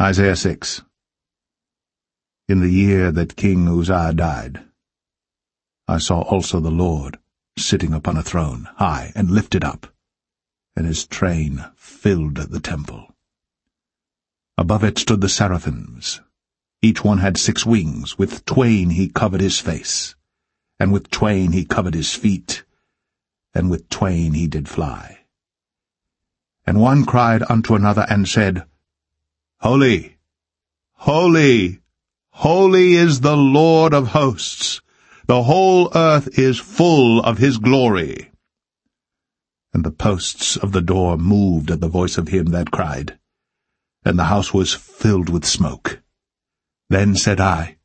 Isaiah 6. In the year that King Uzziah died, I saw also the Lord sitting upon a throne, high and lifted up, and his train filled the temple. Above it stood the seraphims. Each one had 6 wings. With twain he covered his face, and with twain he covered his feet, and with twain he did fly. And one cried unto another and said, Holy, holy, holy is the Lord of hosts. The whole earth is full of his glory. And the posts of the door moved at the voice of him that cried, and the house was filled with smoke. Then said I,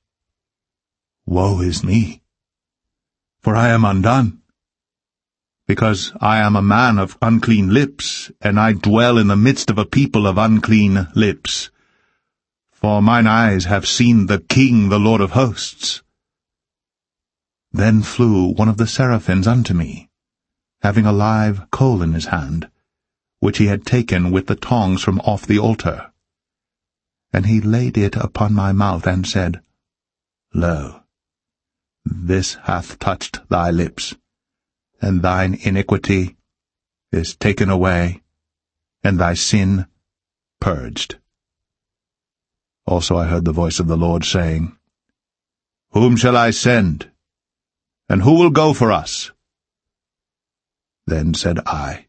Woe is me, for I am undone, because I am a man of unclean lips, and I dwell in the midst of a people of unclean lips. For mine eyes have seen the King, the Lord of hosts. Then flew one of the seraphims unto me, having a live coal in his hand, which he had taken with the tongs from off the altar. And he laid it upon my mouth, and said, Lo, this hath touched thy lips, and thine iniquity is taken away, and thy sin purged. Also I heard the voice of the Lord saying, Whom shall I send? And who will go for us? Then said I,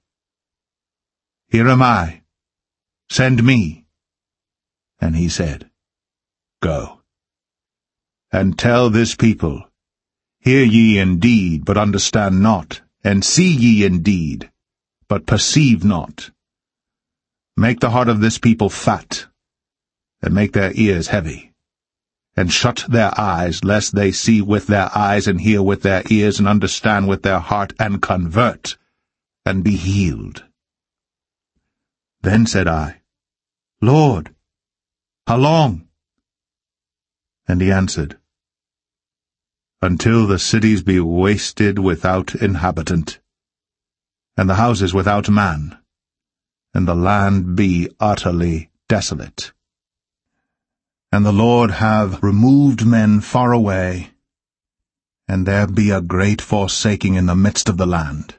Here am I, send me. And he said, Go, and tell this people, Hear ye indeed, but understand not, and see ye indeed, but perceive not. Make the heart of this people fat, and make their ears heavy, and shut their eyes, lest they see with their eyes, and hear with their ears, and understand with their heart, and convert, and be healed. Then said I, Lord, how long? And he answered, Until the cities be wasted without inhabitant, and the houses without man, and the land be utterly desolate. And the Lord have removed men far away, and there be a great forsaking in the midst of the land.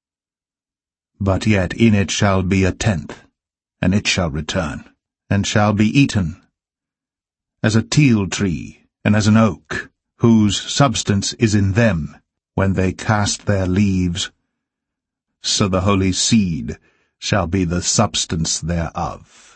But yet in it shall be a tenth, and it shall return, and shall be eaten, as a teil tree, and as an oak, whose substance is in them, when they cast their leaves. So the holy seed shall be the substance thereof.